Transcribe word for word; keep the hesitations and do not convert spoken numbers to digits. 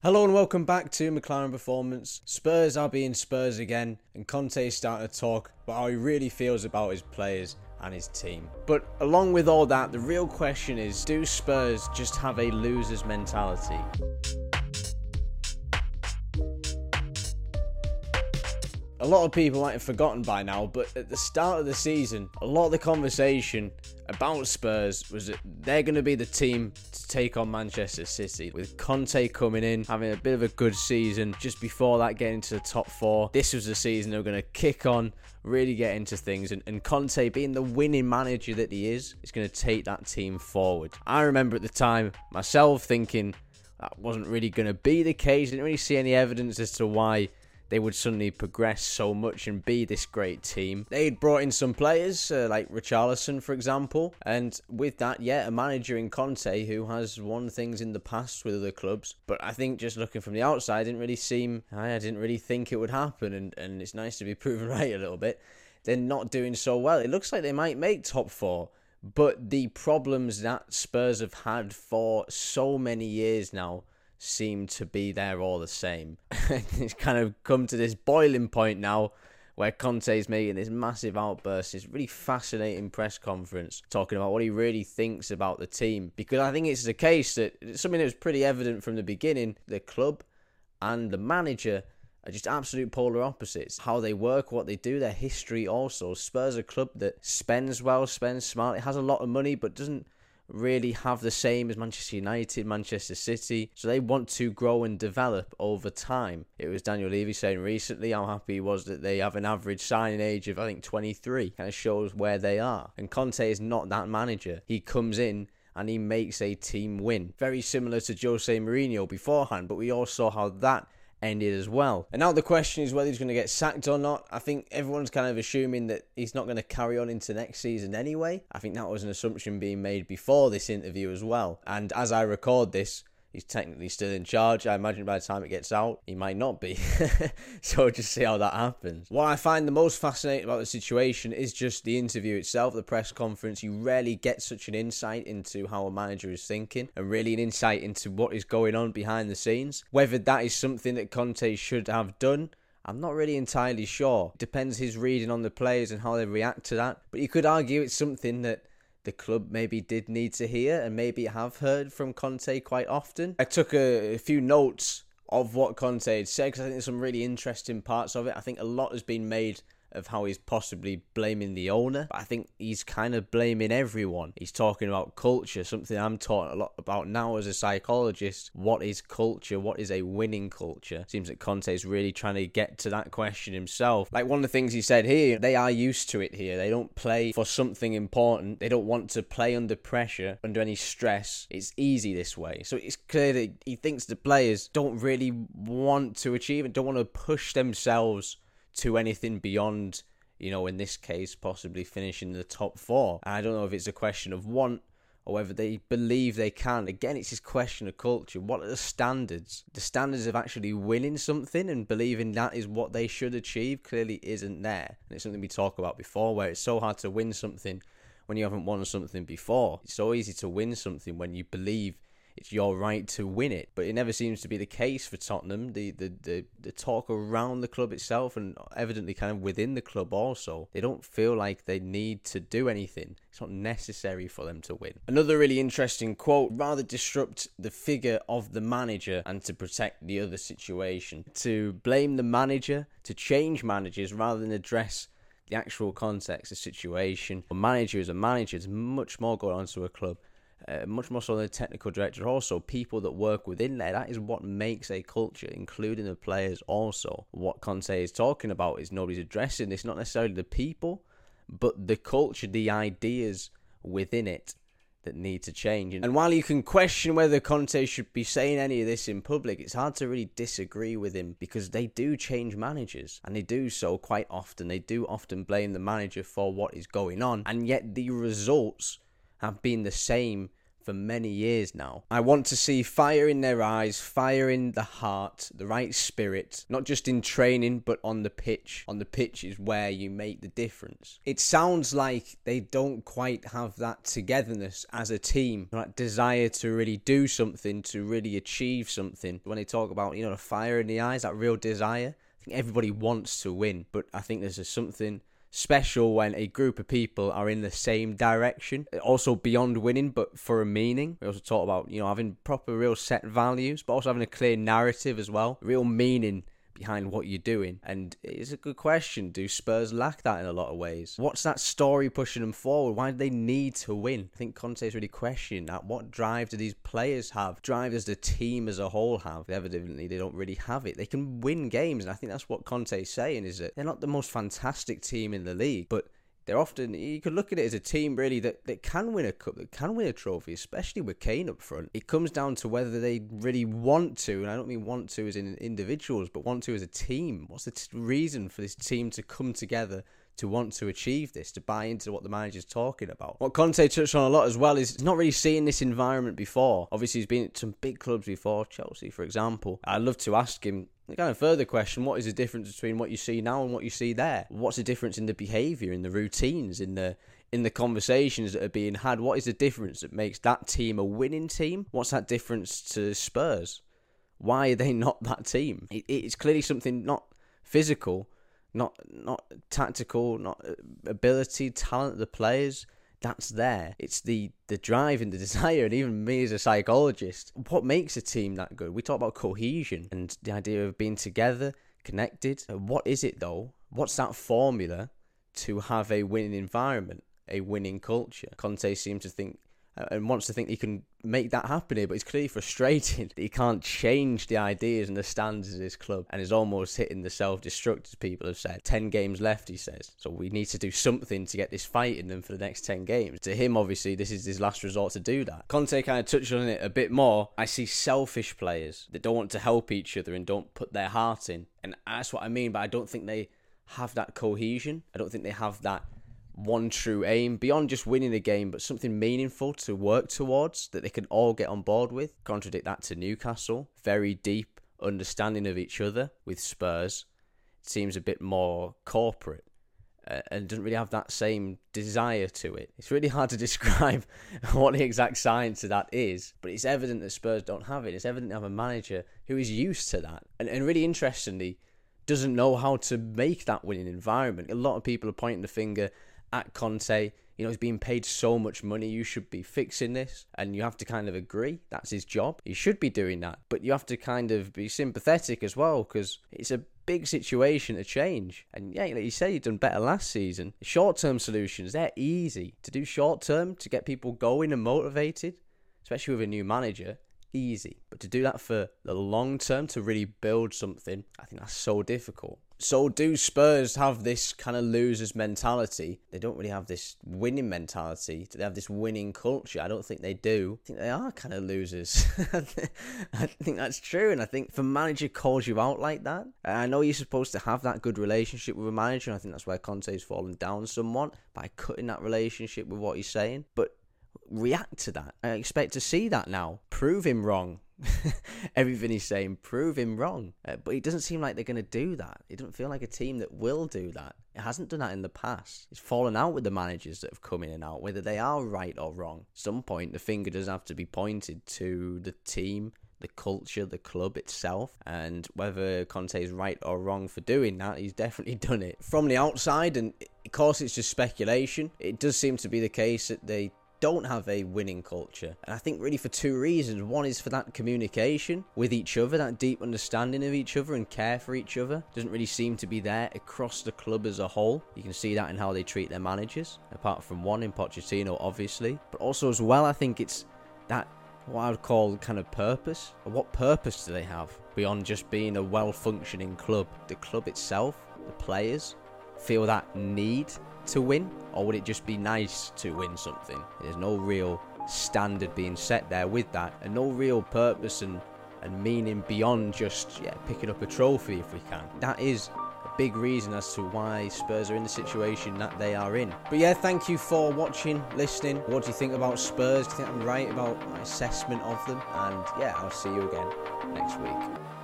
Hello and welcome back to McLaren Performance. Spurs are being Spurs again, and Conte is starting to talk about how he really feels about his players and his team. But along with all that, the real question is, do Spurs just have a loser's mentality? A lot of people might have forgotten by now, but at the start of the season, a lot of the conversation about Spurs was that they're going to be the team to take on Manchester City. With Conte coming in, having a bit of a good season, just before that getting into the top four, this was the season they were going to kick on, really get into things, and, and Conte, being the winning manager that he is, is going to take that team forward. I remember at the time, myself thinking that wasn't really going to be the case. I didn't really see any evidence as to why they would suddenly progress so much and be this great team. They'd brought in some players, uh, like Richarlison, for example. And with that, yeah, a manager in Conte who has won things in the past with other clubs. But I think just looking from the outside, it didn't really seem, I didn't really think it would happen. And, and it's nice to be proven right a little bit. They're not doing so well. It looks like they might make top four. But the problems that Spurs have had for so many years now seem to be there all the same. It's kind of come to this boiling point now where Conte's making this massive outburst, this really fascinating press conference, talking about what he really thinks about the team. Because I think it's the case that it's something that was pretty evident from the beginning. The club and the manager are just absolute polar opposites. How they work, what they do, their history also. Spurs are a club that spends well, spends smart. It has a lot of money, but doesn't really have the same as Manchester United, Manchester City. So they want to grow and develop over time. It was Daniel Levy saying recently how happy he was that they have an average signing age of, I think, twenty-three. Kind of shows where they are. And Conte is not that manager. He comes in and he makes a team win. Very similar to Jose Mourinho beforehand, but we all saw how that ended as well. And now the question is whether he's going to get sacked or not. I think everyone's kind of assuming that he's not going to carry on into next season anyway. I think that was an assumption being made before this interview as well. And as I record this, he's technically still in charge. I imagine by the time it gets out, he might not be. So we'll just see how that happens. What I find the most fascinating about the situation is just the interview itself, the press conference. You rarely get such an insight into how a manager is thinking and really an insight into what is going on behind the scenes. Whether that is something that Conte should have done, I'm not really entirely sure. It depends his reading on the players and how they react to that. But you could argue it's something that the club maybe did need to hear and maybe have heard from Conte quite often. I took a, a few notes of what Conte had said because I think there's some really interesting parts of it. I think a lot has been made of how he's possibly blaming the owner, but I think he's kind of blaming everyone. He's talking about culture, something I'm taught a lot about now as a psychologist. What is culture? What is a winning culture? Seems that Conte is really trying to get to that question himself. Like one of the things he said here, they are used to it here. They don't play for something important. They don't want to play under pressure, under any stress. It's easy this way. So it's clear that he thinks the players don't really want to achieve it, don't want to push themselves to anything beyond, you know, in this case, possibly finishing in the top four. And I don't know if it's a question of want or whether they believe they can. Again, it's this question of culture. What are the standards? The standards of actually winning something and believing that is what they should achieve clearly isn't there. And it's something we talked about before, where it's so hard to win something when you haven't won something before. It's so easy to win something when you believe it's your right to win it, but it never seems to be the case for Tottenham. The, the the the talk around the club itself, and evidently kind of within the club also, they don't feel like they need to do anything. It's not necessary for them to win. Another really interesting quote: rather disrupt the figure of the manager and to protect the other situation. To blame the manager, to change managers rather than address the actual context, the situation. A manager is a manager. There's much more going on to a club. Uh, much more so than a technical director, also people that work within there. That is what makes a culture, including the players also. What Conte is talking about is nobody's addressing this, not necessarily the people, but the culture, the ideas within it that need to change. And while you can question whether Conte should be saying any of this in public, it's hard to really disagree with him because they do change managers and they do so quite often. They do often blame the manager for what is going on, and yet the results have been the same for many years now. I want to see fire in their eyes, fire in the heart, the right spirit, not just in training, but on the pitch. On the pitch is where you make the difference. It sounds like they don't quite have that togetherness as a team, that desire to really do something, to really achieve something. When they talk about, you know, the fire in the eyes, that real desire, I think everybody wants to win, but I think there's just something special when a group of people are in the same direction, also beyond winning, but for a meaning. We also talk about, you know, having proper real set values, but also having a clear narrative as well, real meaning behind what you're doing. And it's a good question, do Spurs lack that in a lot of ways? What's that story pushing them forward? Why do they need to win? I think Conte is really questioning that. What drive do these players have? Drive does the team as a whole have? Evidently they don't really have it. They can win games, and I think that's what Conte is saying, is that they're not the most fantastic team in the league, but they're often, you could look at it as a team really that, that can win a cup, that can win a trophy, especially with Kane up front. It comes down to whether they really want to, and I don't mean want to as in individuals, but want to as a team. What's the t- reason for this team to come together to want to achieve this, to buy into what the manager's talking about? What Conte touched on a lot as well is not really seeing this environment before. Obviously, he's been at some big clubs before, Chelsea, for example. I'd love to ask him the kind of further question, what is the difference between what you see now and what you see there? What's the difference in the behaviour, in the routines, in the in the conversations that are being had? What is the difference that makes that team a winning team? What's that difference to Spurs? Why are they not that team? It, it's clearly something not physical, not not tactical, not ability, talent of the players. That's there. It's the, the drive and the desire, and even me as a psychologist, what makes a team that good? We talk about cohesion and the idea of being together, connected. What is it though? What's that formula to have a winning environment, a winning culture? Conte seems to think and wants to think he can make that happen here, but he's clearly frustrated that he can't change the ideas and the standards of his club, and is almost hitting the self-destruct, as people have said. Ten games left, he says, so we need to do something to get this fight in them for the next ten games. To him, obviously, this is his last resort to do that. Conte kind of touched on it a bit more. I see selfish players that don't want to help each other and don't put their heart in, and that's what I mean, but I don't think they have that cohesion. I don't think they have that one true aim beyond just winning a game, but something meaningful to work towards that they can all get on board with. Contradict that to Newcastle. Very deep understanding of each other. With Spurs, it seems a bit more corporate uh, and doesn't really have that same desire to it. It's really hard to describe what the exact science of that is, but it's evident that Spurs don't have it. It's evident they have a manager who is used to that, and, and really interestingly doesn't know how to make that winning environment. A lot of people are pointing the finger at Conte. You know, he's being paid so much money, you should be fixing this, and you have to kind of agree that's his job. He should be doing that, but you have to kind of be sympathetic as well, because it's a big situation to change. And yeah, like you said, you've done better last season. Short-term solutions, they're easy to do. Short-term to get people going and motivated, especially with a new manager, easy. But to do that for the long term, to really build something, I think that's so difficult. So do Spurs have this kind of losers mentality? They don't really have this winning mentality. Do they have this winning culture? I don't think they do. I think they are kind of losers. I think that's true. And I think if a manager calls you out like that, I know you're supposed to have that good relationship with a manager, and I think that's where Conte's fallen down somewhat by cutting that relationship with what he's saying. But react to that. I expect to see that now. Prove him wrong. Everything he's saying, prove him wrong. Uh, but it doesn't seem like they're going to do that. It doesn't feel like a team that will do that. It hasn't done that in the past. It's fallen out with the managers that have come in and out, whether they are right or wrong. At some point, the finger does have to be pointed to the team, the culture, the club itself, and whether Conte is right or wrong for doing that, he's definitely done it. From the outside, and of course it's just speculation, it does seem to be the case that they don't have a winning culture, and I think really for two reasons. One is for that communication with each other, that deep understanding of each other and care for each other doesn't really seem to be there across the club as a whole. You can see that in how they treat their managers, apart from one in Pochettino obviously, but also as well I think it's that what I would call kind of purpose. What purpose do they have beyond just being a well-functioning club? The club itself, the players, feel that need to win, or would it just be nice to win something? There's no real standard being set there with that, and no real purpose and, and meaning beyond just yeah picking up a trophy if we can. That is a big reason as to why Spurs are in the situation that they are in. But yeah, thank you for watching, listening. What do you think about Spurs? Do you think I'm right about my assessment of them? And yeah, I'll see you again next week.